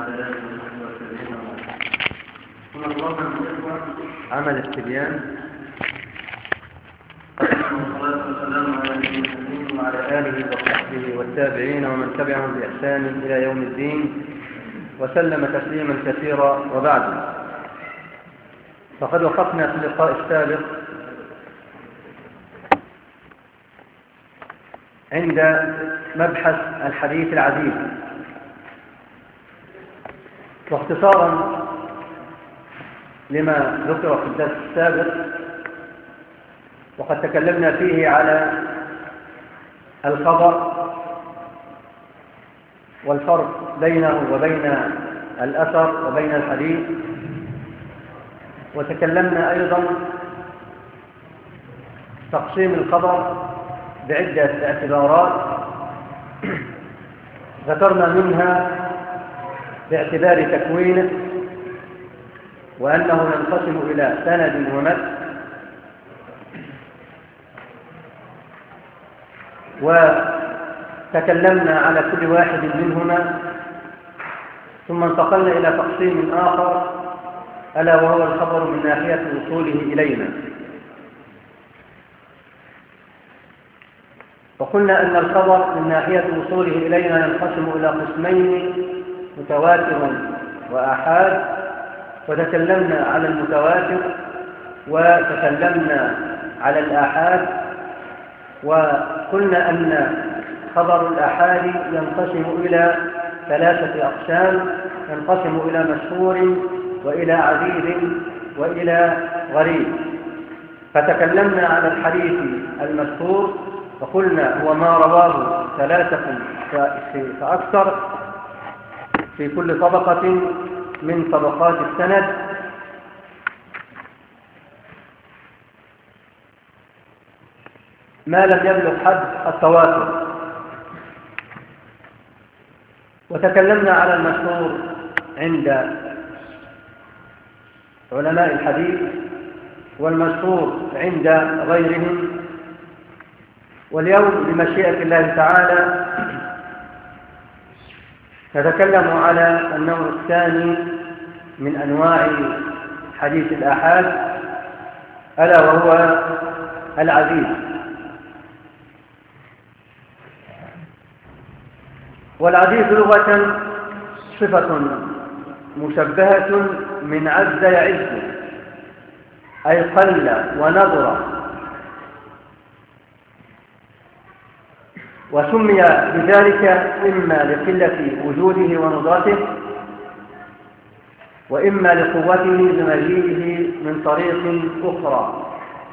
وعلى آله وصحبه وسلم. عمل التبيان. والصلاة والسلام على نبينا محمد وعلى آله وصحبه والتابعين ومن تبعهم بإحسان إلى يوم الدين وسلم تسليما كثيرا. وبعد، فقد وقفنا في اللقاء السابق عند مبحث الحديث العزيز، واختصارا لما ذكر في الدرس السابق، وقد تكلمنا فيه على الخبر والفرق بينه وبين الأثر وبين الحديث، وتكلمنا أيضا تقسيم الخبر بعدة اعتبارات ذكرنا منها باعتبار تكوينه وأنه ينقسم إلى سند ومتن، وتكلمنا على كل واحد منهما، ثم انتقلنا إلى تقسيم آخر ألا وهو الخبر من ناحية وصوله إلينا. وقلنا أن الخبر من ناحية وصوله إلينا ينقسم إلى قسمين، متواتر وآحاد، وتكلمنا على المتواتر وتكلمنا على الآحاد، وقلنا أن خبر الآحاد ينقسم إلى ثلاثة أقسام، ينقسم إلى مشهور وإلى عزيز وإلى غريب. فتكلمنا على الحديث المشهور وقلنا هو ما رواه ثلاثة فأكثر في كل طبقة من طبقات السند، ما لم يبلغ حد التواتر. وتكلمنا على المشهور عند علماء الحديث والمشهور عند غيرهم. واليوم بمشيئة الله تعالى نتكلم على النوع الثاني من أنواع حديث الآحاد، ألا وهو العزيز. والعزيز لغة صفة مشبهة من عز يعز، أي قل ونظر، وسمي بذلك إما لقلة وجوده وندرته، وإما لقوته بمجيئه من طريق أخرى.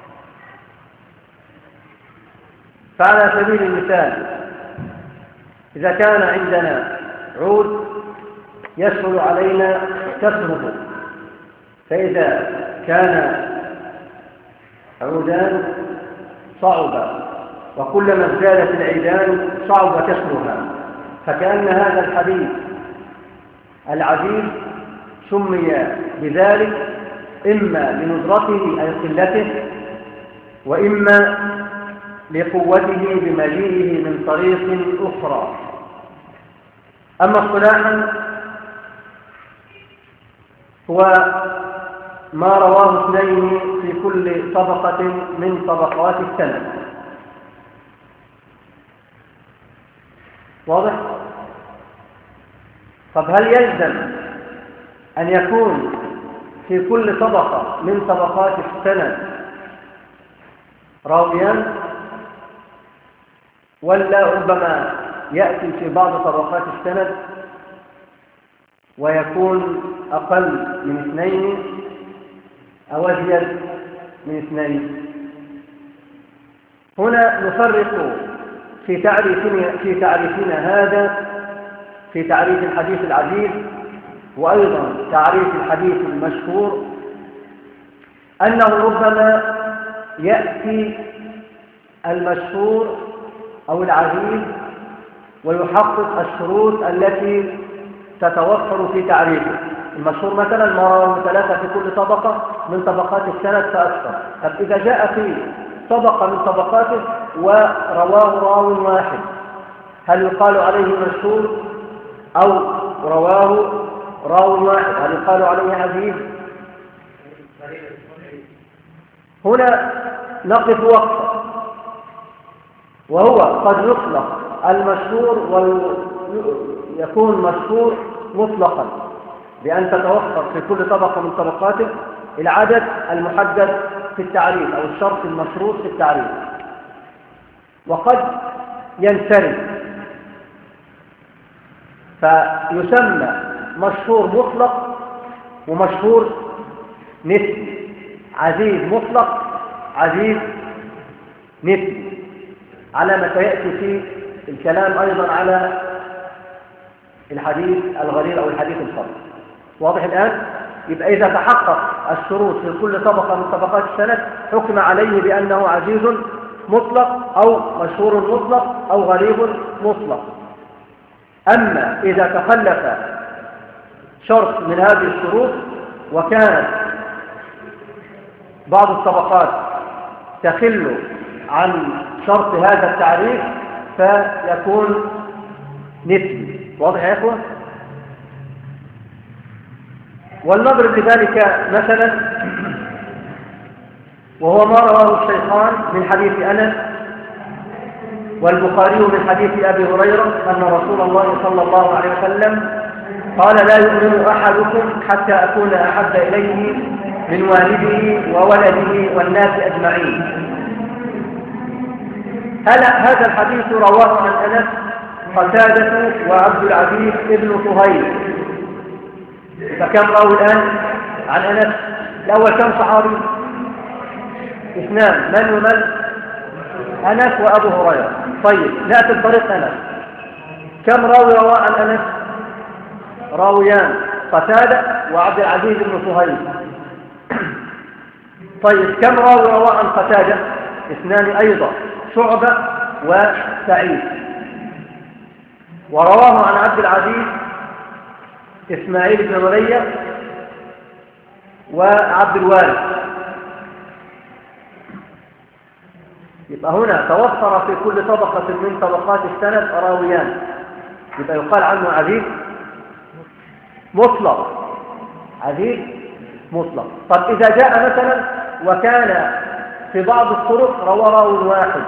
فعلى سبيل المثال، إذا كان عندنا عود يسهل علينا كسره، فإذا كان عودان صعب، وكلما ازدادت العيدان صعب كسرها، فكأن هذا الحديث العزيز سمي بذلك إما لندرته أي قلته، وإما لقوته بمجيئه من طريق أخرى. أما اصطلاحا هو ما رواه اثنين في كل طبقة من طبقات السند. واضح؟ طب هل يلزم أن يكون في كل طبقة من طبقات السند راويان، ولا ربما يأتي في بعض طبقات السند ويكون أقل من اثنين أو أزيد من اثنين؟ هنا نفرق في تعريفنا هذا في تعريف الحديث العزيز وأيضا تعريف الحديث المشهور، أنه ربما يأتي المشهور أو العزيز ويحقق الشروط التي تتوفر في تعريفه. المشهور مثلا ما رواه ثلاثة في كل طبقة من طبقات السند فأكثر. طب إذا جاء في طبقة من طبقاته ورواه راو واحد، هل يقال عليه مشهور أو رواه راوي واحد هل يقال عليه عزيز؟ هنا نقف وقفة، وهو قد يطلق المشهور ويكون مشهور مطلقا بأن تتوفر في كل طبقة من طبقاته العدد المحدد في التعريف أو الشرط المشروط في التعريف، وقد ينفرد فيسمى مشهور مطلق ومشهور نسبي، عزيز مطلق، عزيز نسبي، على ما سيأتي في الكلام أيضا على الحديث الغريب أو الحديث الخاص. واضح الآن؟ يبقى إذا تحقق الشروط في كل طبقة من طبقات السند حكم عليه بأنه عزيز مطلق أو مشهور مطلق أو غريب مطلق. أما إذا تخلف شرط من هذه الشروط وكانت بعض الطبقات تخل عن شرط هذا التعريف فيكون نسبي. واضح يا إخوة؟ ولنضرب لذلك مثلا، وهو ما رواه الشيخان من حديث أنس والبخاري من حديث أبي هريرة أن رسول الله صلى الله عليه وسلم قال: لا يؤمن أحدكم حتى أكون أحب إليه من والده وولده والناس أجمعين. هذا الحديث رواه عن أنس قتادة وعبد العزيز ابن صهيب. فكم راوي الآن عن أنس؟ الأول كم صحابي؟ اثنان، من ومن؟ أنس وأبو هريرة. طيب نأتي بطريق أنس، كم راوي رواه عن أنس؟ راويان، قتادة وعبد العزيز بن صهيب. طيب كم راوي رواه عن قتادة؟ اثنان أيضا، شعبة وسعيد. ورواه عن عبد العزيز إسماعيل بن علية وعبد الوارث. يبقى هنا توفر في كل طبقة من طبقات السند راويان، يبقى يقال عنه عزيز مطلق، عزيز مطلق. طب إذا جاء مثلا وكان في بعض الطرق روى راوي واحد،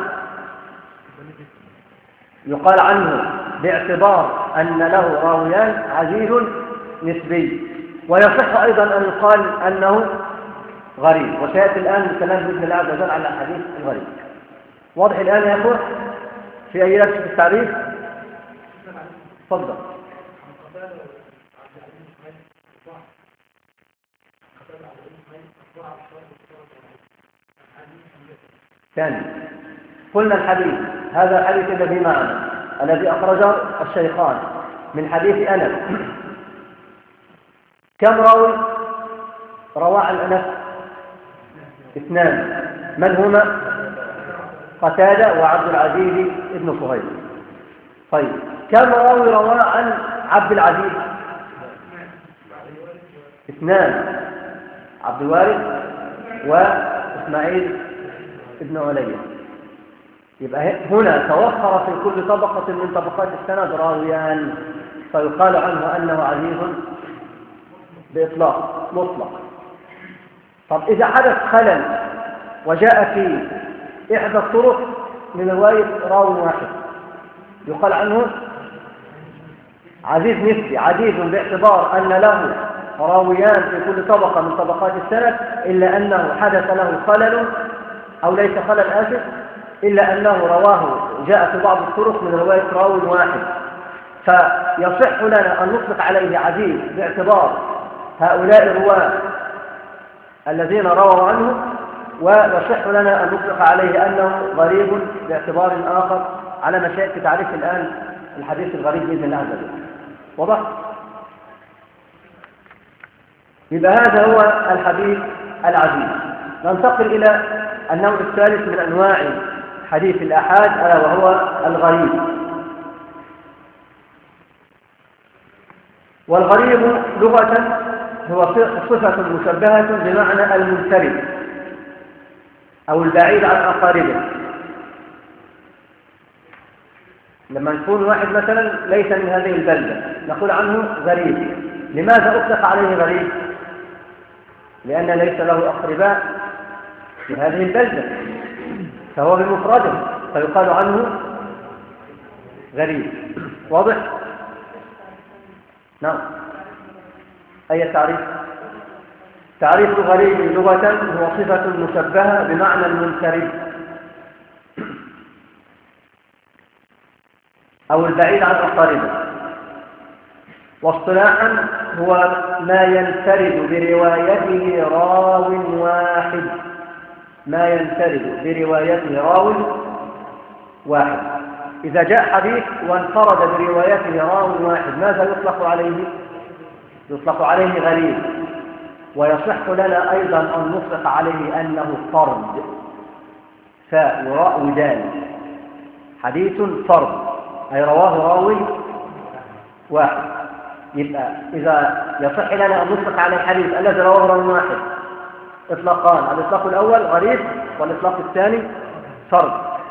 يقال عنه باعتبار أن له راويان عزيز نسبي، ويصح أيضا أن يقال أنه غريب. وسيأتي الآن الكلام بإذن الله عز وجل على الحديث الغريب. واضح الآن يا أخوة؟ في أي نفس في التعريف؟ تفضل. ثاني، قلنا الحديث هذا الحديث الذي معنا الذي أخرجه الشيخان من حديث أنس، كم راوي رواه عن أنس؟ اثنان، من هما؟ قتادة وعبد العزيز ابن صهيب. طيب كم راوي رواه عن عبد العزيز؟ اثنان، عبد الوارث وإسماعيل ابن علية. يبقى هنا توفر في كل طبقة من طبقات السند راويان، فيقال عنه أنه عزيز بإطلاق مطلق. طب إذا حدث خلل وجاء في إحدى الطرق من رواية راوي واحد، يقال عنه عزيز نسبي، عزيز باعتبار أن له راويان في كل طبقة من طبقات السند، إلا أنه حدث له خلل أو ليس خلل آسف، إلا أنه رواه جاء في بعض الطرق من رواية راوي واحد، فيصح لنا أن نطلق عليه عزيز باعتبار هؤلاء الرواة الذين رووا عنه، ويصح لنا أن نطلق عليه أنه غريب باعتبار آخر، على ما سيأتي تعريف الآن الحديث الغريب بإذن الله عز وجل. واضح؟ يبقى هذا هو الحديث العزيز. ننتقل إلى النوع الثالث من أنواع حديث الآحاد، ألا وهو الغريب. والغريب لغة هو صفة مشبهة بمعنى المنفرد أو البعيد عن أقاربه. لما يكون واحد مثلا ليس من هذه البلدة نقول عنه غريب، لماذا أطلق عليه غريب؟ لأن ليس له أقرباء في هذه البلدة، فهو بمفرده فيقال عنه غريب. واضح؟ نعم. أي تعريف؟ تعريف الغريب لغة هو صفة مشبهة بمعنى المنفرد أو البعيد عن أقاربه. واصطلاحا هو ما ينفرد بروايته راو واحد، ما ينفرد بروايته راو واحد. إذا جاء حديث وانفرد بروايته راو واحد ماذا يطلق عليه؟ يطلق عليه غريب. ويصح لنا أيضا أن نطلق عليه أنه فرد، فيراء ذلك حديث فرد أي رواه راوي واحد. يبقى إذا يصح لنا أن نطلق عليه حديث الذي رواه راوي واحد إطلاقان: الإطلاق الأول غريب، والإطلاق الثاني فرد.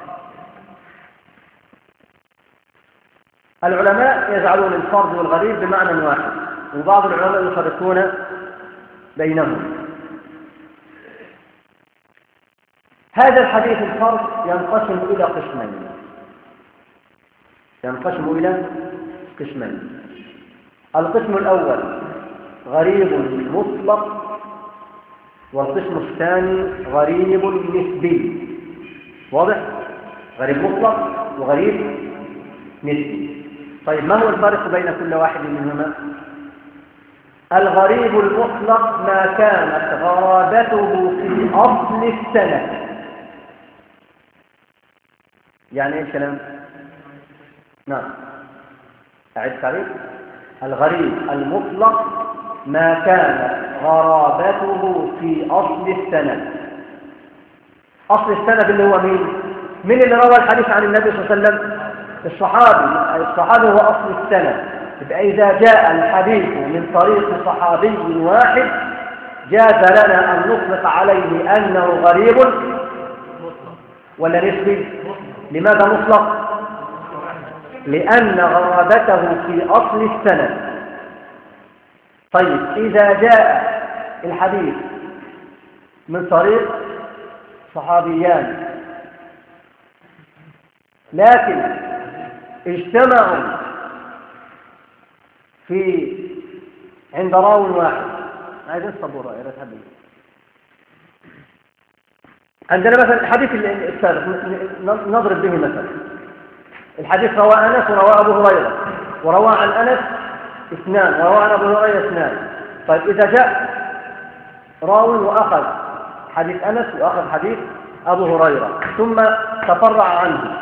العلماء يجعلون الفرد والغريب بمعنى واحد، وبعض العلماء يفرقون بينهم. هذا الحديث الفرد ينقسم إلى قسمين، ينقسم إلى قسمين. القسم الأول غريب مطلق، والقسم الثاني غريب نسبي. واضح؟ غريب مطلق وغريب نسبي. طيب ما هو الفرق بين كل واحد منهما؟ الغريب المطلق ما كانت غرابته في أصل السند. يعني ايش الكلام؟ نعم، أعد تعريف. الغريب المطلق ما كانت غرابته في أصل السند. أصل السند اللي هو مين؟ من اللي روى الحديث عن النبي صلى الله عليه وسلم؟ الصحابي هو أصل السند. يبقى إذا جاء الحديث من طريق صحابي واحد جاز لنا أن نطلق عليه أنه غريب ولا نسبي. لماذا مطلق؟ لأن غرابته في أصل السند. طيب إذا جاء الحديث من طريق صحابيان لكن اجتمعوا عند راو واحد، عايز الصبورة يا ريت حبيبي. عندنا مثلا الحديث السابق نضرب به مثلا. الحديث روى أنس وروى أبو هريرة، وروى عن أنس اثنان، وروى عن أبو هريرة اثنان. طيب إذا جاء راو وأخذ حديث أنس وأخذ حديث أبو هريرة ثم تفرع عنه،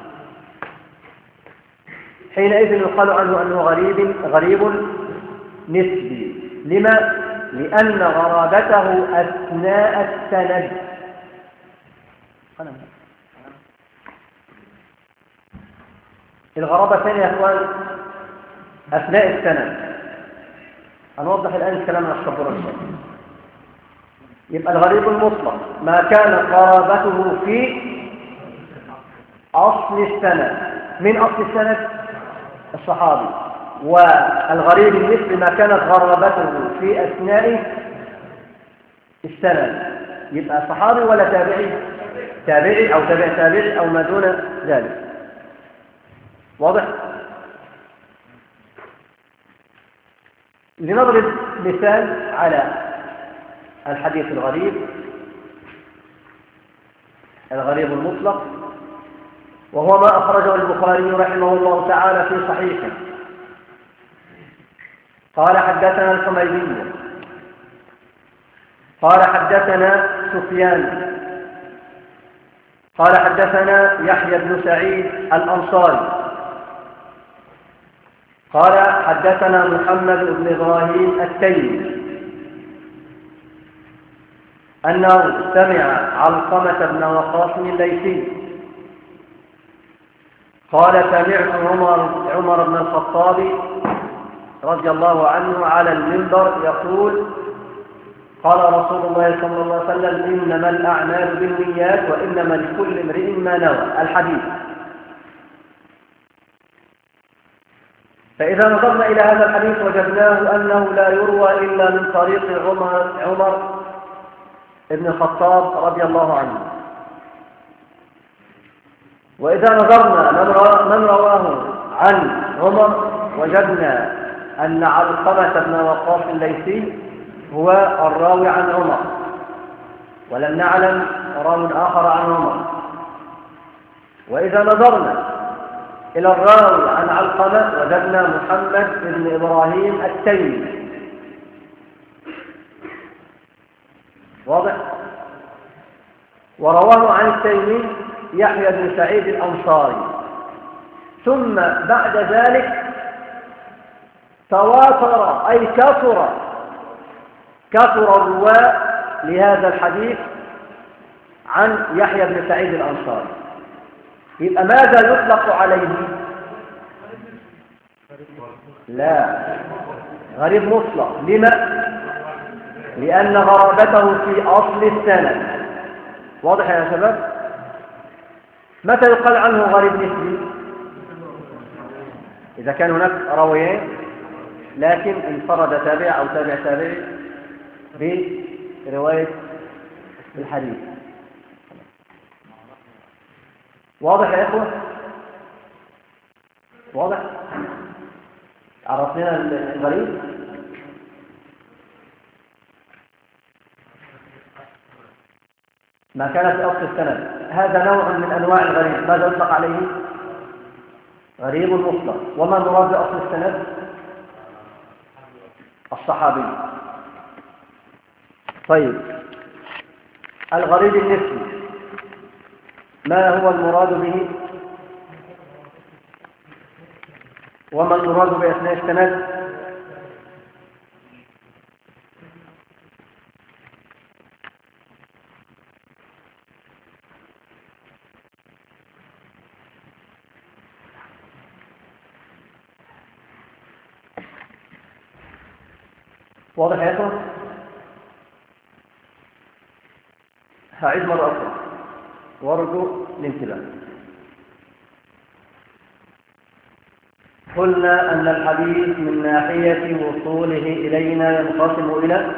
حينئذ يقال عنه أنه غريب نسبي. لما؟ لأن غرابته أثناء السند. الغرابة الثانية يا أخوان أثناء السند. هنوضح الآن الكلام عن الصبر الشيء. يبقى الغريب المطلق ما كانت غرابته في أصل السند. من أصل السند؟ الصحابي. والغريب النسبي ما كانت غرابته في أثناء السند. يبقى صحابي ولا تابعي؟ تابعي أو تابعي أو ما دون ذلك. واضح؟ لنضرب مثال على الحديث الغريب المطلق، وهو ما أخرجه البخاري رحمه الله تعالى في صحيحه. قال حدثنا الحميدي قال حدثنا سفيان قال حدثنا يحيى بن سعيد الأنصاري قال حدثنا محمد بن إبراهيم التيمي أنه سمع علقمة بن وقاص الليثي قال سمعت عمر بن الخطاب رضي الله عنه على المنبر يقول قال رسول الله صلى الله عليه وسلم إنما الأعمال بالنيات وإنما لكل امرئ ما نوى. الحديث فإذا نظرنا إلى هذا الحديث وجدناه أنه لا يروى إلا من طريق عمر بن الخطاب رضي الله عنه. وإذا نظرنا من رواه عن عمر وجدنا أن علقمة بن وقاص الليثي هو الراوي عن عمر، ولم نعلم راوي آخر عن عمر. وإذا نظرنا إلى الراوي عن علقمة وجدنا محمد بن إبراهيم التيمي، واضح؟ ورواه عن التيمي يحيى بن سعيد الأنصاري. ثم بعد ذلك تواتر أي كثر الرواة لهذا الحديث عن يحيى بن سعيد الأنصاري. يبقى ماذا يطلق عليه؟ لا، غريب مطلق. لما؟ لأن غرابته في أصل السند. واضح يا شباب؟ متى يقال عنه غريب نسبي؟ إذا كان هناك راويين لكن انفرد تابع أو تابع تابعي برواية الحديث. واضح يا إخوة؟ واضح؟ عرفنا الغريب؟ ما كان في أصل السند. هذا نوع من أنواع الغريب. ماذا يطلق عليه؟ غريب مطلق. وما المراد بأصل السند؟ الصحابي. طيب، الغريب النسبي ما هو المراد به؟ وما المراد بأثناء السند؟ واضح يا اخوان؟ هعيد مرة أخرى وارجو الانتباه. قلنا أن الحديث من ناحية وصوله إلينا ينقسم إلى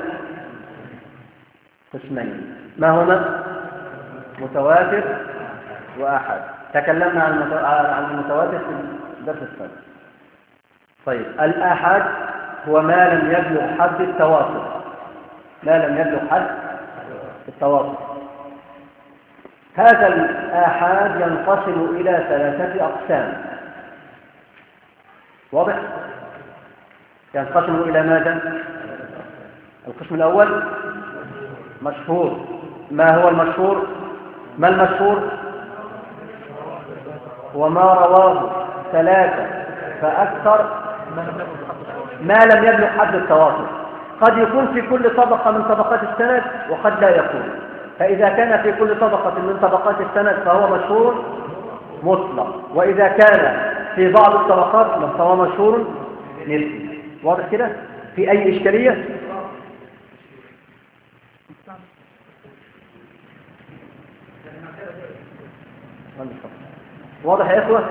قسمين، ما هما؟ متواتر وآحاد. تكلمنا عن المتواتر في الدرس السابق. طيب، الآحاد هو ما لم يبلغ حد التواتر. ما لم يبلغ حد التواتر. هذا الآحاد ينقسم إلى 3 أقسام. واضح؟ ينقسم إلى ماذا؟ القسم الأول مشهور. ما هو المشهور؟ ما المشهور؟ وما رواه 3 فأكثر ما لم يبلغ حد التواتر. قد يكون في كل طبقة من طبقات السند وقد لا يكون. فإذا كان في كل طبقة من طبقات السند فهو مشهور مطلق، وإذا كان في بعض الطبقات فهو مشهور نسبي. واضح كده؟ في أي إشكالية؟ واضح يا إخوة؟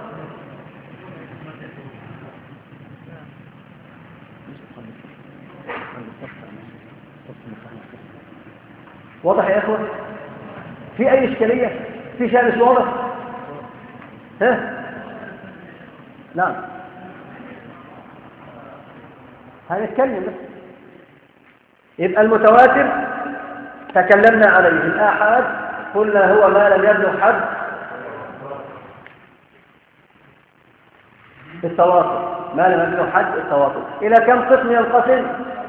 واضح يا إخوة؟ في أي إشكالية؟ في شيء مش واضح؟ ها؟ نعم، هنتكلم بس. يبقى المتواتر تكلمنا عليه. الآحاد قلنا هو ما لم يبلغ حد التواتر. ما لم يبلغ حد التواتر. إلى كم قسم ينقسم؟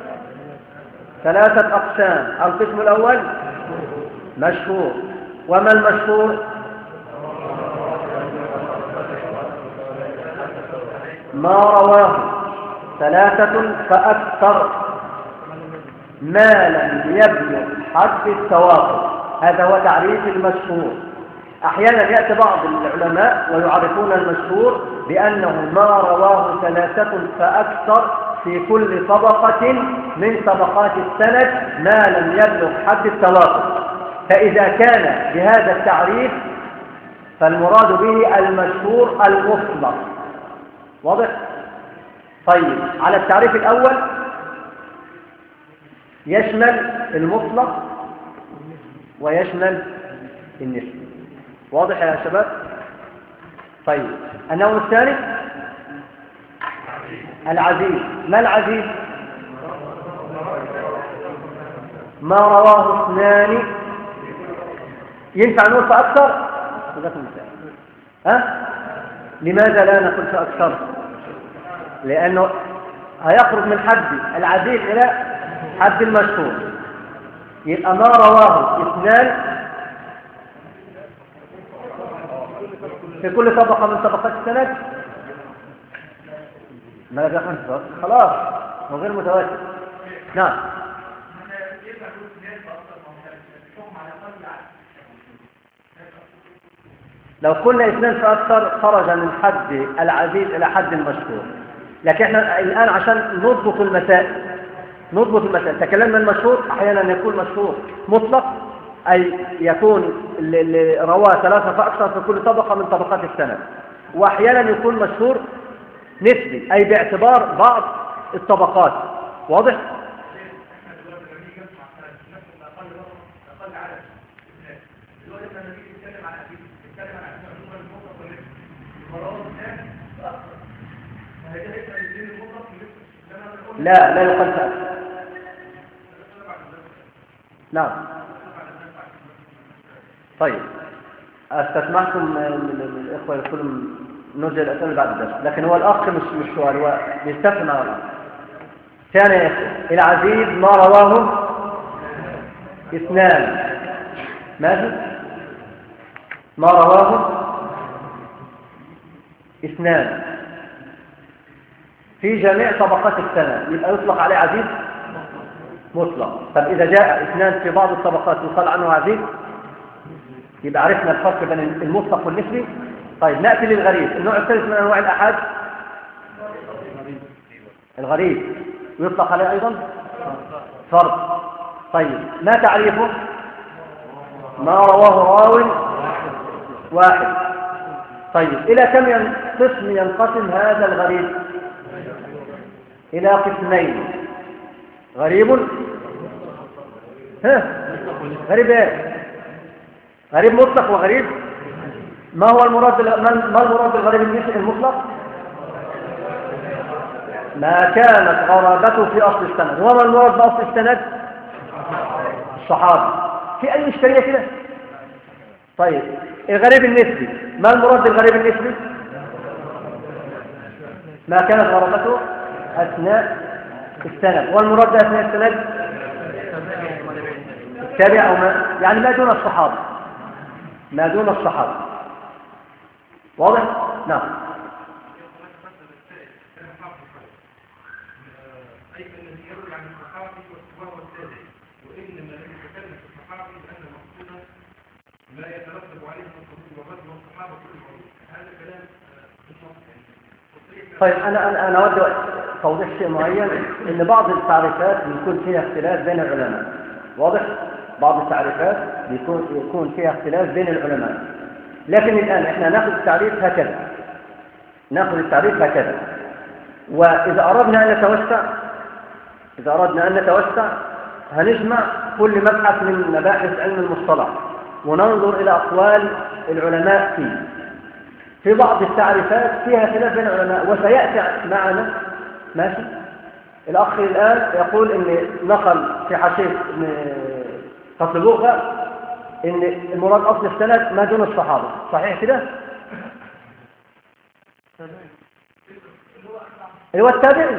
3 أقسام. القسم الأول مشهور. وما المشهور؟ ما رواه 3 فأكثر ما لم يبلغ حد التواتر. هذا هو تعريف المشهور. أحيانا يأتي بعض العلماء ويعرفون المشهور بأنه ما رواه 3 فأكثر في كل طبقة من طبقات السند ما لم يبلغ حد التواتر. فإذا كان بهذا التعريف فالمراد به المشهور المطلق. واضح؟ طيب على التعريف الأول يشمل المطلق ويشمل النسبي. واضح يا شباب؟ طيب النوع الثاني العزيز. ما العزيز؟ ما رواه اثنان. ينفع نقول فأكثر؟ ها؟ لماذا لا نقول فأكثر؟ لأنه هيخرج من حد العزيز إلى حد المشهور. يبقى ما رواه اثنان في كل طبقة من طبقات السند. ما دخل خلاص وغير متواتر. نعم. لو كنا اثنان فأكثر خرج من حد العزيز إلى حد المشهور. لكن احنا الآن عشان نضبط المسائل تكلمنا المشهور. أحيانا يكون مشهور مطلق أي يكون اللي رواه ثلاثة فأكثر في كل طبقة من طبقات السند، وأحيانا يكون مشهور نسبي أي باعتبار بعض الطبقات. واضح؟ لا يقال فأكثر. نعم. طيب استسمحكم الإخوة يقولون نرجع الأسئلة بعد الدرس، لكن هو الأخ مش سؤال، هو بيستفهم على الأخ. ثاني يا أخي العزيز ما رواه اثنان. ماذا؟ ما رواه اثنان في جميع طبقات السند يبقى يطلق عليه عزيز مطلق. طب إذا جاء اثنان في بعض الطبقات يقال عنه عزيز، يبقى عرفنا الفرق بين المطلق والنسبي. طيب نأتي للغريب، النوع الثالث من أنواع الأحاد الغريب، ويطلق عليه أيضا فرد. طيب ما تعريفه؟ ما رواه راوي واحد. طيب إلى كم قسم ينقسم هذا الغريب؟ إلى قسمين. غريب غريب ايه؟ غريب مطلق وغريب. ما المراد بالغريب المطلق؟ ما كانت غرابته في أصل السند. وما المراد بأصل السند؟ الصحابي. في أي إشكالية كده؟ طيب الغريب النسبي، ما المراد بالغريب النسبي؟ ما كانت غرابته أثناء السند. والمراد بأثناء السند التابع أو ما يعني ما دون الصحابة، ما دون الصحابة. واضح؟ نعم. أي الذي يروي عن الصحابي وهو التابعي، وإنما الذي يتكلم في الصحابي لأن مقصودا ما يترتب عليه من الخروج والرد والصحابة كل العلوم. هذا كلام طيب أنا أود توضيح شيء معين، إن بعض التعريفات بيكون فيها اختلاف بين العلماء. واضح؟ بعض التعريفات يكون فيها اختلاف بين العلماء. لكن الآن إحنا نأخذ التعريف هكذا، وإذا أردنا أن نتوسع هنجمع كل مبحث من مباحث علم المصطلح وننظر إلى أقوال العلماء فيه. في بعض التعريفات فيها خلاف بين العلماء وسيأتي معنا. ماشي؟ الأخ الآن يقول إن نقل في حاشية تطلبوها إن المراد أصل السند ما دون الصحابة. صحيح كده؟ هو التابعي.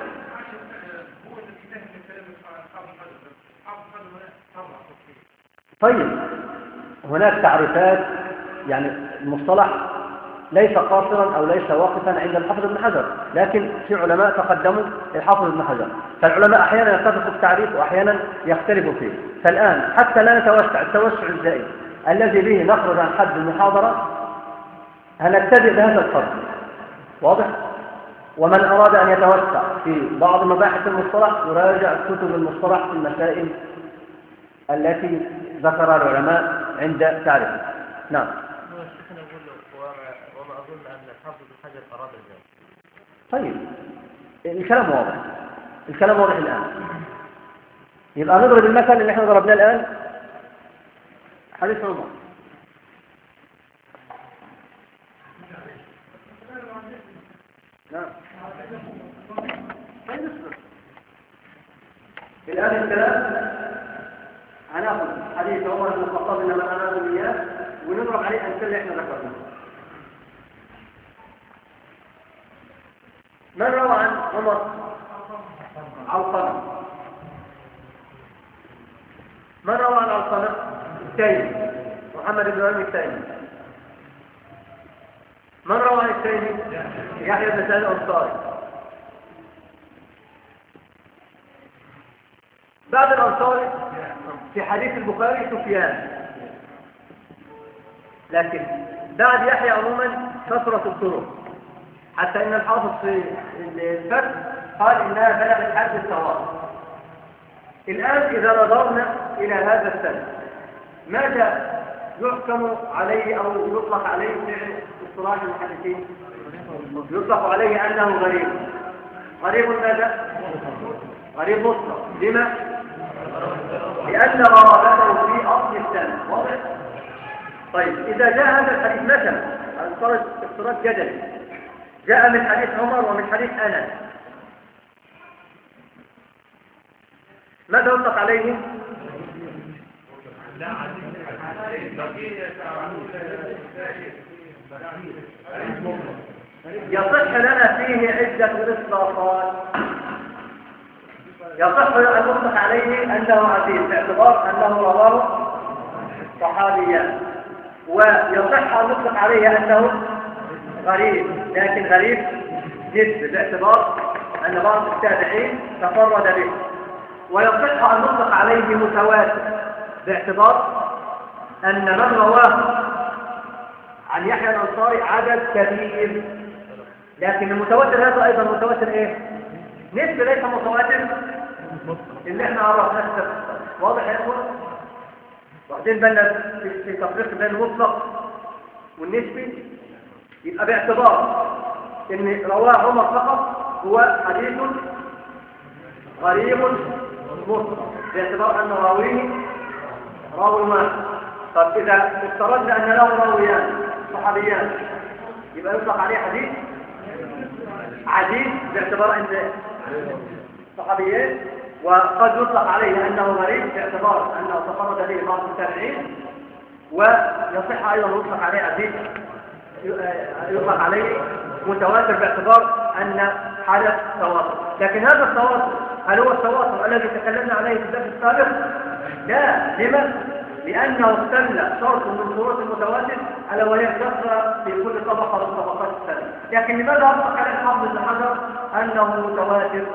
طيب هناك تعريفات، يعني المصطلح ليس قاصرا أو ليس واقفا عند الحافظ ابن حجر، لكن في علماء تقدموا الحافظ ابن حجر، فالعلماء أحيانا يتفقوا في التعريف وأحيانا يختلفوا فيه. فالآن حتى لا نتوسع التوسع الزائد الذي به نخرج عن حد المحاضرة هنبتدئ بهذا الفرق. واضح؟ ومن أراد أن يتوسع في بعض مباحث المصطلح يراجع كتب المصطلح في المسائل التي ذكرها العلماء عند تعريفها. نعم. وما أظن أن الحافظ ابن حجر أراد ذلك. طيب الكلام واضح، الكلام واضح الآن. يبقى نضرب المثل اللي احنا ضربناه الآن، حديث عمر. نعم. الآن الكلام هناخد حديث عمر بن الخطاب إنما أنا إياه ونضرب عليه أمثلة اللي احنا ذكرناها. من روى عن عمر؟ علقمة. من روى عن علقمة؟ التيمي، محمد بن إبراهيم التيمي. من روى عن التيمي؟ يحيى بن سعيد الأنصاري. بعد الأنصاري في حديث البخاري سفيان، لكن بعد يحيى عموما كثرة الطرق، حتى إن الحافظ في الفتح قال إنها بلغت حد التواتر. الآن إذا نظرنا إلى هذا السند ماذا يحكم عليه أو يطلق عليه في اصطلاح المحدثين؟ يطلق عليه أنه غريب. غريب ماذا؟ غريب مطلق. لما؟ لأن غرابته في أصل السند. واضح؟ طيب إذا جاء هذا الحديث مثلا افتراض جدلي، جاء من حديث عمر ومن حديث أنس، ماذا يطلق عليه؟ يصح لنا فيه عدة إطلاقات. يصح أن نطلق عليه أنه عزيز باعتبار أنه رواه صحابيان، ويصح أن نطلق عليه أنه غريب، لكن غريب جد باعتبار أن بعض التابعين تفرد به، ويصح أن نطلق عليه متواتر باعتبار أن من رواه عن يحيى الأنصاري عدد كبير، لكن المتواتر هذا أيضا متواتر إيه؟ نسبة، ليس متواتر اللي احنا عرفناه. واضح يا اخوان؟ وبعدين بنا في تفريق بين المطلق والنسبي، يبقى باعتبار ان رواه عمر فقط هو حديث غريب مطلق باعتبار ان راويه راوي واحد. طب اذا افترضنا ان له راويان صحابيان يبقى يطلق عليه حديث عزيز باعتبار ان صحابيين، وقد يطلق عليه انه غريب باعتبار انه تفرد به بعض التابعين، ويصح ايضا يطلق عليه عزيز، يطلق عليه متواتر باعتبار ان حدث تواتر. لكن هذا التواتر هل هو التواتر الذي تكلمنا عليه في الدرس السابق؟ لا. لما؟ لانه اختل شرط من شروط المتواتر الا وهي الكثره في كل طبقه من طبقات السنه. لكن لماذا اطلق عليه الحافظ ابن حجر انه متواتر؟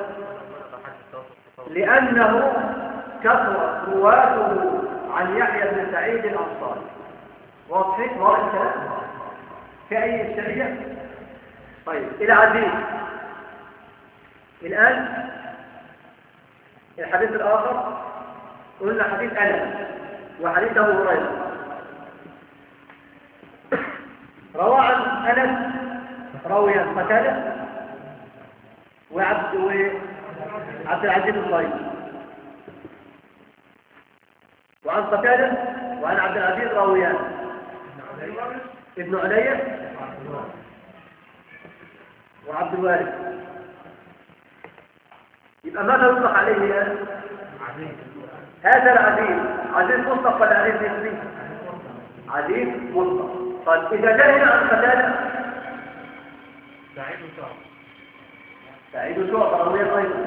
لانه كثرت رواته عن يحيى بن سعيد الانصاري. واضحين؟ واضح الكلام؟ في اي اشكاليه؟ طيب الى عزيز. الان الحديث الاخر قلنا حديث انس وحديث ابو هريره. روى عن انس راويا قتاده وعبد العزيز الصايغ، وعن قتاده وعن عبد العزيز راويان ابن علي وعبد الوارث. يبقى ماذا يطلق عليه الان؟ هذا العزيز عزيز مطلق ولا عزيز نسبي؟ عزيز مطلق. طيب اذا جاء هنا عن قتاده سعيد شعبة راوي ايضا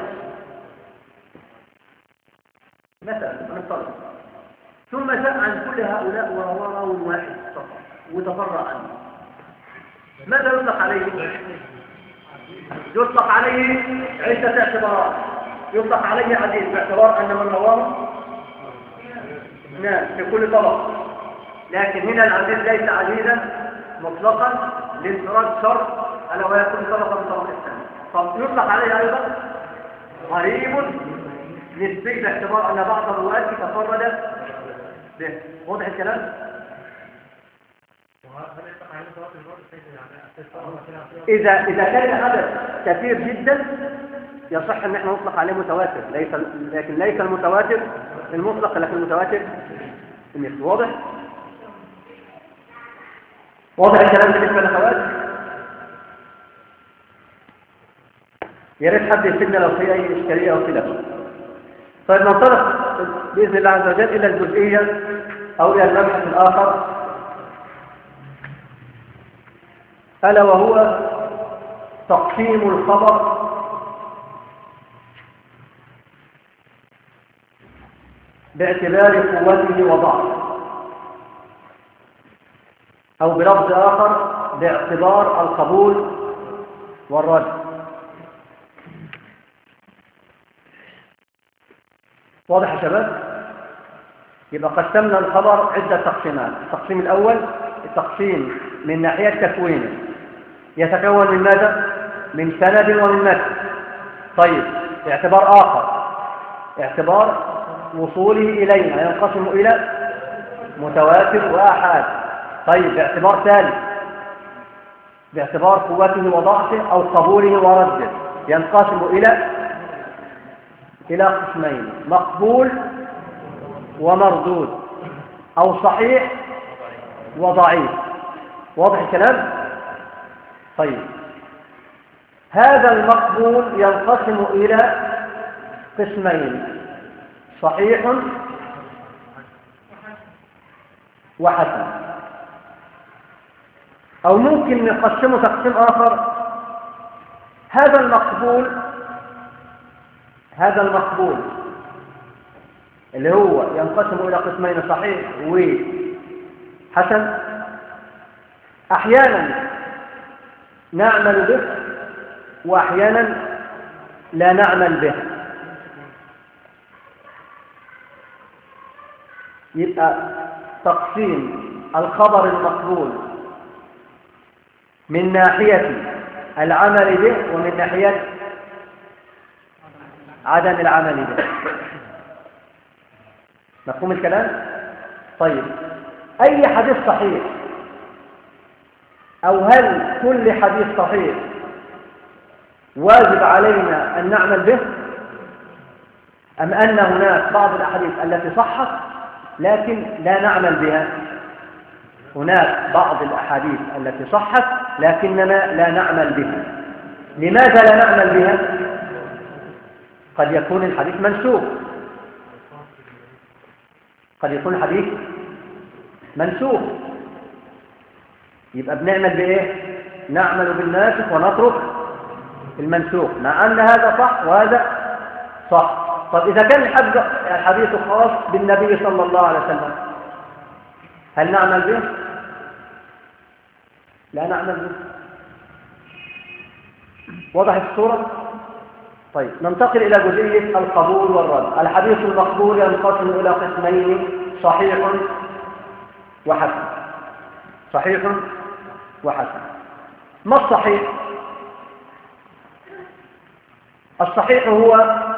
مثلا نفترض، ثم جاء عن كل هؤلاء وروى راوي واحد فقط وتفرع عنه، ماذا يطلق عليه؟ يطلق عليه عدة اعتبارات. يطلق عليه عزيز باعتبار ان من رواه ناس في كل طبق، لكن هنا العزيز ليس عزيزا مطلقا لانفراد شرط الا وهي كل طبقه من طبق الثاني. طب يطلق عليه ايضا غريب نسبي باعتبار ان بعض الرواة تفرد به. واضح الكلام؟ إذا كان الحدث كثير جدا يصح أن احنا نطلق عليه متواتر، لكن ليس المتواتر المطلق، لكن المتواتر المثل. واضح؟ واضح الكلام بالنسبة للأخوات؟ يا ريت حد يفيدنا لو في أي إشكالية أو خلاف. طيب ننطلق بإذن الله عز وجل إلى الجزئية أو إلى المبحث الآخر، ألا وهو تقسيم الخبر باعتبار قوته وضعفه، أو بلفظ آخر باعتبار القبول والرد. واضح يا شباب؟ يبقى قسمنا الخبر عدة تقسيمات. التقسيم الأول التقسيم من ناحية تكوينه، يتكون من ماذا؟ من سند ومن متن. طيب اعتبار آخر اعتبار وصوله إلينا، ينقسم إلى متواتر وآحاد. طيب باعتبار ثالث باعتبار قوته وضعفه أو قبوله ورده، ينقسم إلى قسمين: مقبول ومردود، أو صحيح وضعيف. واضح الكلام؟ طيب هذا المقبول ينقسم إلى قسمين: صحيح وحسن. أو ممكن نقسمه تقسيم آخر: هذا المقبول اللي هو ينقسم إلى قسمين: صحيح وحسن، أحيانا نعمل به وأحيانا لا نعمل به. يبقى تقسيم الخبر المقبول من ناحية العمل به ومن ناحية عدم العمل به. مفهوم الكلام؟ طيب أي حديث صحيح، أو هل كل حديث صحيح واجب علينا أن نعمل به، أم أن هناك بعض الأحاديث التي صحت لكن لا نعمل بها؟ هناك بعض الأحاديث التي صحت لكننا لا نعمل بها. لماذا لا نعمل بها؟ قد يكون الحديث منسوخ، قد يكون الحديث منسوخ. يبقى بنعمل بإيه؟ نعمل بالناسخ ونترك المنسوخ، مع أن هذا صح وهذا صح. طب إذا كان الحديث خاص بالنبي صلى الله عليه وسلم، هل نعمل به؟ لا نعمل به. وضحت الصورة؟ طيب ننتقل إلى جزئية القبول والرد. الحديث المقبول ينقسم إلى قسمين: صحيح وحسن. صحيح وحسن. ما الصحيح؟ الصحيح هو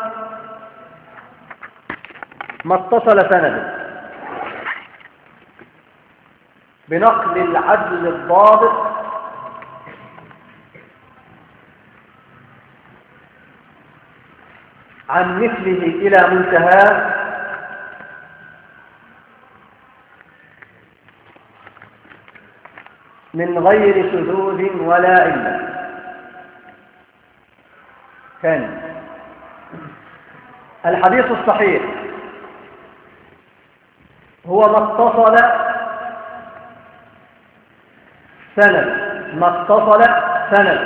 ما اتصل سنده بنقل العدل الضابط عن مثله إلى منتهى من غير شذوذ ولا علة. ثاني، الحديث الصحيح هو ما اتصل سند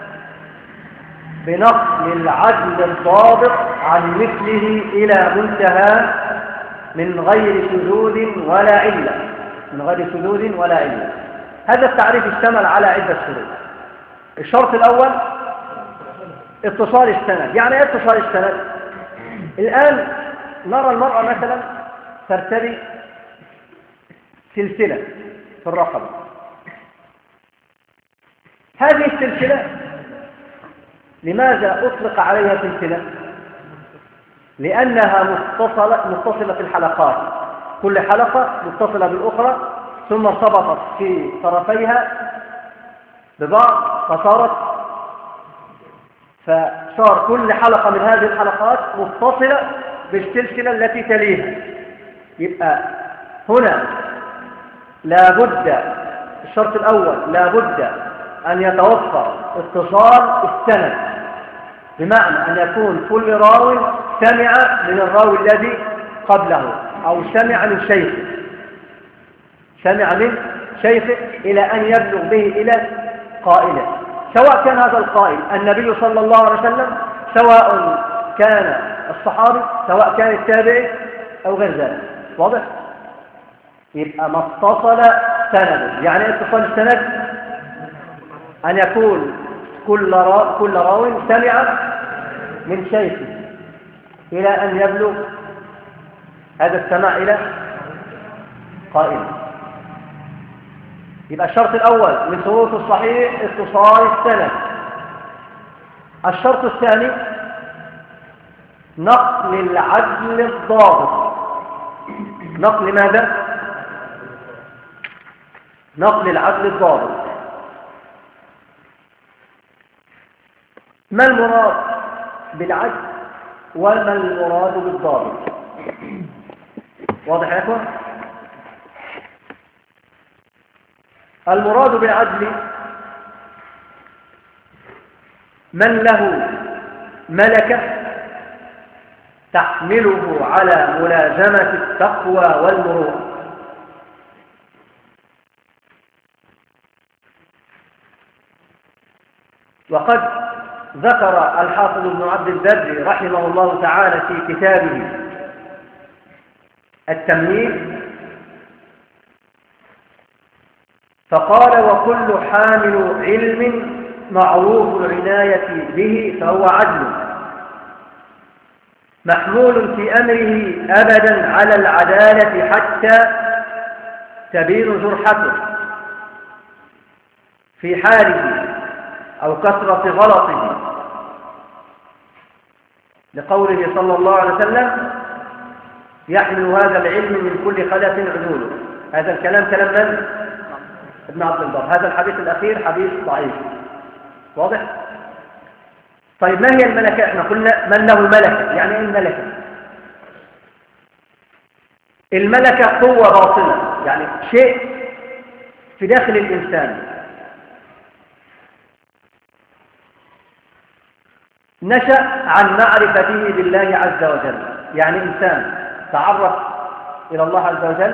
بنقل العدل الضابط عن مثله إلى منتهى من غير شذوذ ولا علة. من غير شذوذ ولا علة. هذا التعريف اشتمل على عدة شروط. الشرط الأول اتصال السند. يعني ايه اتصال السند؟ الآن نرى المرأة مثلا ترتدي سلسلة في الرقبة. هذه السلسلة لماذا أطلق عليها سلسلة؟ لأنها متصلة في الحلقات، كل حلقة متصلة بالأخرى ثم ارتبطت في طرفيها ببعض فصار كل حلقة من هذه الحلقات متصلة بالسلسلة التي تليها. يبقى هنا لابد الشرط الأول لابد أن يتوفر اتصال السند، بمعنى أن يكون كل راو سمع من الراوي الذي قبله أو سمع من شيخه إلى أن يبلغ به إلى قائله، سواء كان هذا القائل النبي صلى الله عليه وسلم، سواء كان الصحابي، سواء كان التابعي أو غير ذلك. واضح؟ يبقى ما اتصل سند. يعني اتصال السند أن يكون كل راو سمع من شيخه إلى أن يبلغ هذا السماع إلى قائل. يبقى الشرط الأول من شروط الصحيح اتصال السند. الشرط الثاني نقل العدل الضابط. نقل ماذا؟ نقل العدل الضابط. ما المراد بالعدل وما المراد بالضابط؟ واضح يا اخوان؟ المراد بالعدل من له ملكة تحمله على ملازمة التقوى والمروءة. وقد ذكر الحافظ ابن عبد البر رحمه الله تعالى في كتابه التمييز فقال: وكل حامل علم معروف العناية به فهو عدل محمول في أمره أبدا على العدالة حتى تبين جرحته في حاله أو كثرة غلطه، لقوله صلى الله عليه وسلم: يحمل هذا العلم من كل خلف عدوله. هذا الكلام كلام من؟ ابن عبد البر. هذا الحديث الأخير حديث ضعيف. واضح؟ طيب ما هي الملكة؟ احنا قلنا من له ملكة. يعني ايه الملكة؟ الملكة قوة باطنة، يعني شيء في داخل الإنسان نشأ عن معرفته بالله عز وجل. يعني إنسان تعرف إلى الله عز وجل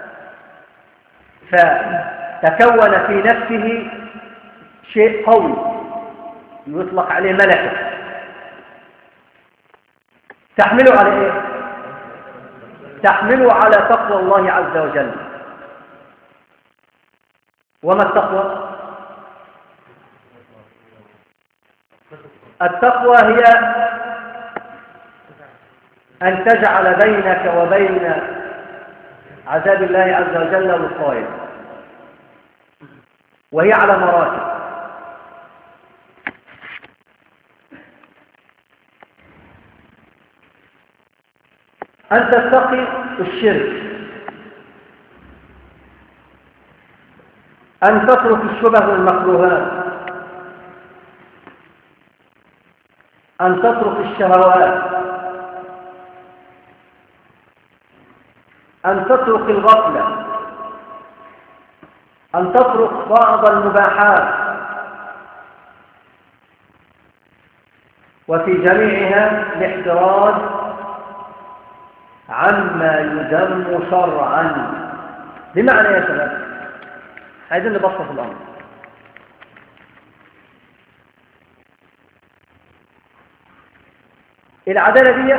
فتكون في نفسه شيء قوي يطلق عليه ملكة، تحمله على إيه؟ تحمله على تقوى الله عز وجل. وما التقوى؟ التقوى هي أن تجعل بينك وبين عذاب الله عز وجل وقاية، وهي على مراتب. أن تتقي الشرك، أن تترك الشبه والمكروهات، أن تترك الشهوات، أن تترك الغفلة، أن تترك بعض المباحات، وفي جميعها الاحتراز عما يذم شرعا. بمعنى يا شباب، عايزين نبسط الأمر. العدالة دي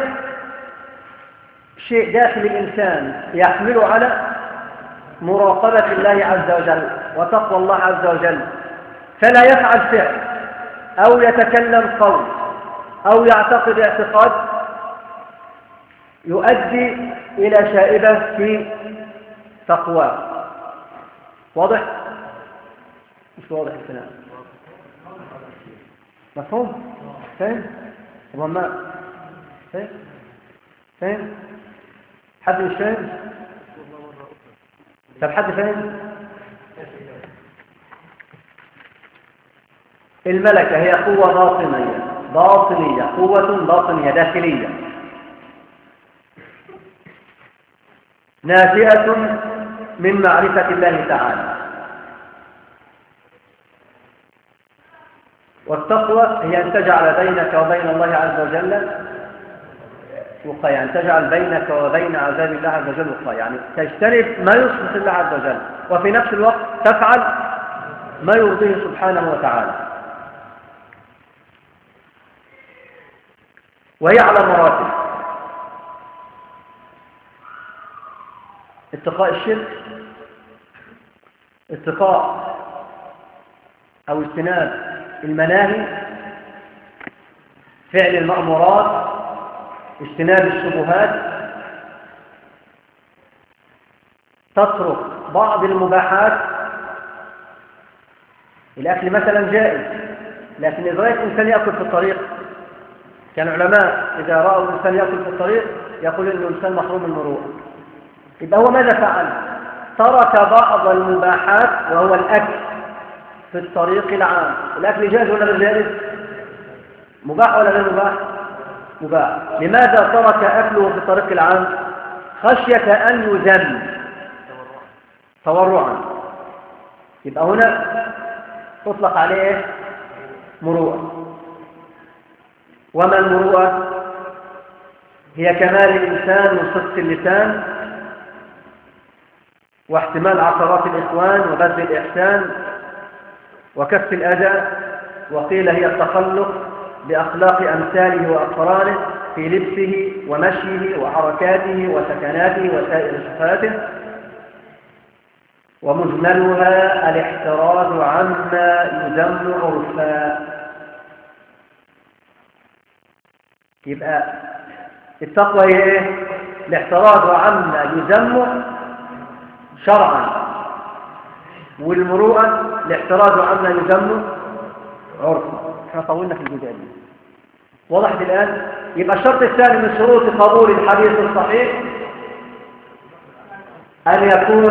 شيء داخل الإنسان يحمله على مراقبة الله عز وجل وتقوى الله عز وجل، فلا يفعل فعل أو يتكلم قول أو يعتقد اعتقاد يؤدي إلى شائبة في تقواه. واضح؟ مش واضح الكلام؟ مفهوم؟ فاهم؟ طبعا ما فاهم؟ فاهم؟ حد مش فاهم؟ طب حد فاهم؟ الملكة هي قوة باطنية، قوة باطنية داخلية ناشئة من معرفة الله تعالى. والتقوى هي أن تجعل بينك وبين الله عز وجل وقاية، أن تجعل بينك وبين عذاب الله عز وجل وقاية، يعني تجتنب ما يصلح الله عز وجل، وفي نفس الوقت تفعل ما يرضيه سبحانه وتعالى. وهي على مراتب: اتقاء الشرك، اتقاء أو اجتناب المناهي، فعل المأمورات، اجتناب الشبهات، تترك بعض المباحات. الأكل مثلا جائز، لكن إذا رأيت إنسان يأكل في الطريق، كان علماء إذا رأوا إنسان يأكل في الطريق يقول إنه إنسان محروم المروءة. يبقى هو ماذا فعل؟ ترك بعض المباحات وهو الأكل في الطريق العام. الأكل جائز ولا غير جائز؟ مباح ولا غير مباح؟ مباح. لماذا ترك أكله في الطريق العام؟ خشية أن يذم تورعا. يبقى هنا تطلق عليه مروءة. وما المروءة؟ هي كمال الإنسان وصدق اللسان واحتمال عثرات الإخوان وبذل الإحسان وكف الأذى. وقيل هي التخلق بأخلاق أمثاله وأقرانه في لبسه ومشيه وحركاته وسكناته وسائر صفاته. ومجملها الاحتراز عما يذم عرفا. يبقى التقوى هي ايه؟ الاحتراز عما يذم شرعا، والمروءة الاحتراز عما يذم عرفا. احنا طولنا في الجزئية دي، وضحت الآن؟ يبقى الشرط الثاني من شروط قبول الحديث الصحيح أن يكون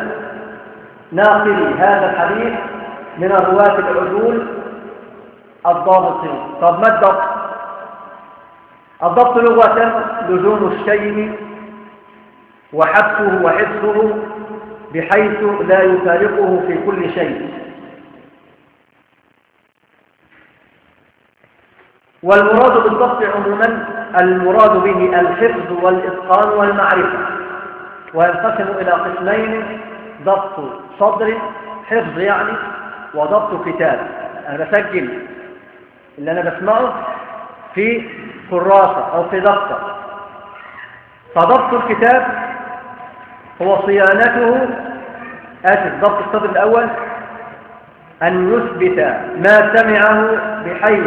ناقل هذا الحديث من الرواة العدول الضابطين. طب ما الضبط؟ الضبط لغة لزوم الشيء وحبسه وحفظه بحيث لا يفارقه في كل شيء. والمراد بالضبط عموما المراد به الحفظ والإتقان والمعرفة، وينقسم إلى قسمين: ضبط صدر حفظ يعني، وضبط كتاب. أنا بسجل اللي أنا بسمعه في كراسة أو في دفتر. فضبط الكتاب هو صيانته، ضبط الصدر الأول أن يثبت ما سمعه بحيث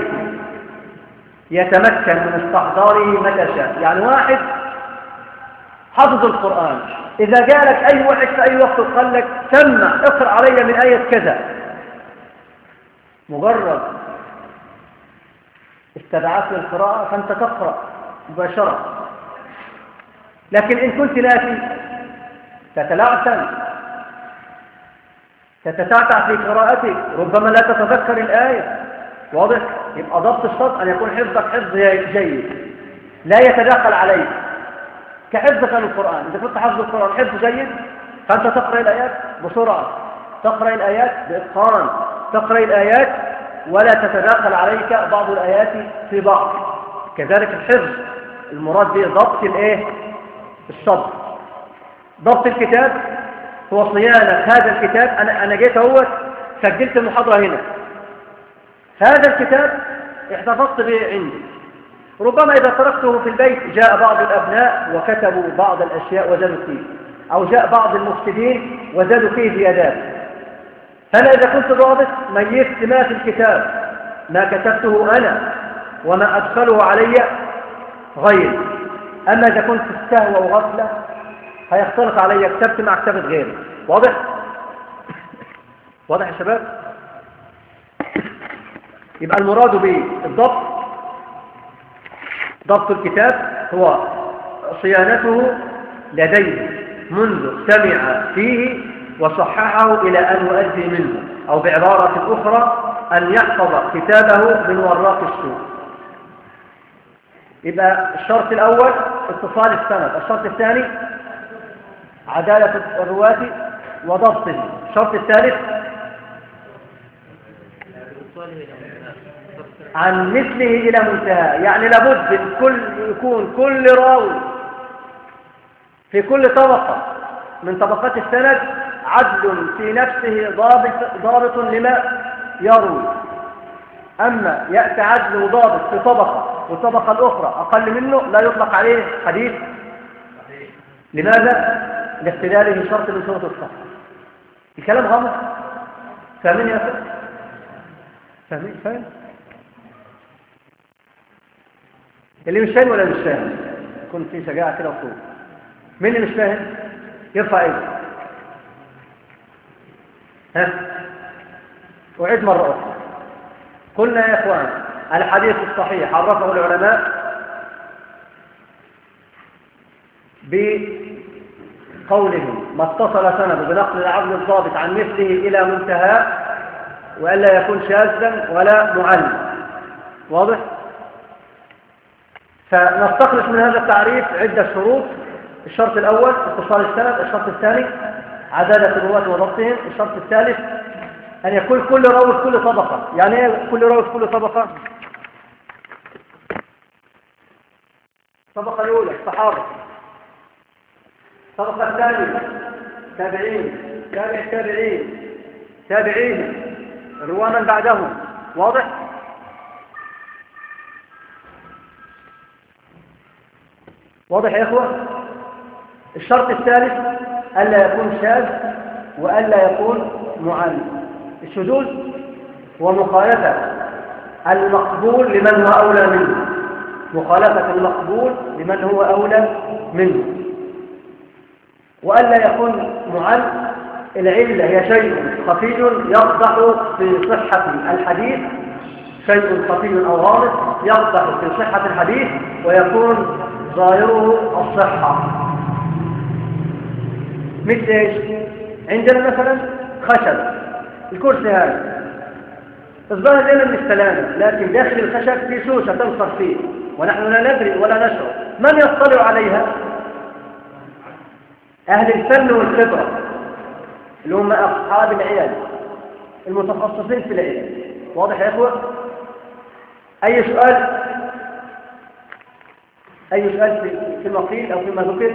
يتمكن من استحضاره متى شاء. يعني واحد حفظ القرآن، إذا جاء لك أي واحد في أي وقت وقال لك سمع اقرأ علي من آية كذا، مجرد استدعاك للقراءة فأنت تقرأ مباشرة. لكن إن كنت ناسي تتلعثم، تتتعتع في قراءتك، ربما لا تتذكر الآية. واضح؟ يبقى ضبط الصدر أن يكون حفظك حفظ جيد لا يتداخل عليك، كحفظك للقرآن. إذا كنت حفظ القرآن حفظ جيد فأنت تقرأ الآيات بسرعة، تقرأ الآيات بإتقان، تقرأ الآيات ولا تتداخل عليك بعض الآيات في بعض. كذلك الحفظ المراد به ضبط الصدر. ضبط الكتاب هو صيانة هذا الكتاب. أنا جيت اهو سجلت المحاضرة هنا، هذا الكتاب احتفظت به عندي. ربما إذا تركته في البيت جاء بعض الأبناء وكتبوا بعض الأشياء وزادوا فيه، أو جاء بعض المفسدين وزادوا فيه زيادات. فأنا إذا كنت ضابط ميزت ما في الكتاب، ما كتبته أنا وما أدخله علي غيري. أما إذا كنت استهوى وغفلة هيختلط علي كتبت مع كتابة غيري. واضح؟ واضح يا شباب؟ يبقى المراد بالضبط ضبط الكتاب هو صيانته لديه منذ سمع فيه وصححه إلى أن يؤدي منه، أو بعبارة أخرى أن يحفظ كتابه من وراق السوق. يبقى الشرط الأول اتصال السند، الشرط الثاني عدالة الرواة وضبطه، الشرط الثالث عن مثله إلى منتهى، يعني لابد يكون كل راوي في كل طبقة من طبقات السند عدل في نفسه ضابط لما يروي. أما يأتي عدل وضابط في طبقة والطبقة الأخرى أقل منه لا يطلق عليه حديث. لماذا؟ لاختلاله شرط من شروط الصحة. الكلام غامض، فاهمين يا أخي؟ فاهم؟ اللي مش فاهم ولا مش فاهم يكون في شجاعة كده وصول. مين اللي مش فاهم يرفع ايده. أعيد مرة أخرى. قلنا يا إخوان الحديث الصحيح عرفه العلماء بقولهم ما اتصل سنده بنقل العدل الضابط عن مثله إلى منتهى، وألا يكون شاذا ولا معلم. واضح؟ فنستخلص من هذا التعريف عدة شروط. الشرط الأول اتصال السند، الشرط الثاني عدالة الرواة وضبطهم، الشرط الثالث أن يكون كل راوي في كل طبقة. يعني ايه كل راوي في كل طبقة؟ الطبقة الأولى الصحابة، الطبقة الثانية تابعين، تابع التابعين، تابعين، الرواة من بعدهم. واضح؟ واضح يا إخوة؟ الشرط الثالث ألا يكون شاذ وألا يكون معلم. الشذوذ هو مخالفة المقبول لمن هو أولى منه، مخالفة المقبول لمن هو أولى منه. وألا يكون معلم العلة هي شيء خفي يقدح في صحة الحديث، شيء خفي أو غامض يقدح في صحة الحديث ويكون ظاهره الصحة. مثل ايش؟ عندنا مثلا خشب، الكرسي هذا الظاهر لنا من السلامة، لكن داخل الخشب في سوسة تنصر فيه ونحن لا ندري ولا نشعر. من يطلع عليها؟ أهل الفن والخبرة اللي هم أصحاب العلل المتخصصين في العلل. واضح يا إخوة؟ أي سؤال فيما قيل أو فيما ذكر؟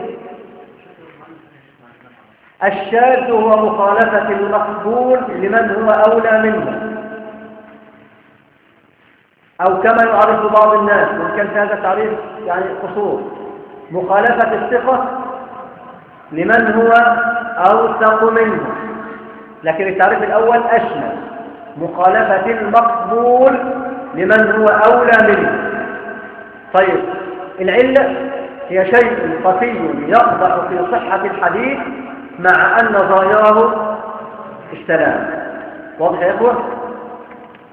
الشاذ هو مخالفة المقبول لمن هو أولى منه، أو كما يعرف بعض الناس وإن كان هذا التعريف يعني قصور، مخالفة الثقة لمن هو أوثق منه. لكن التعريف الأول أشمل، مخالفة المقبول لمن هو أولى منه. طيب العلة هي شيء خفي يقدح في صحة الحديث مع أن ظاهره السلام. واضح يا إخوة؟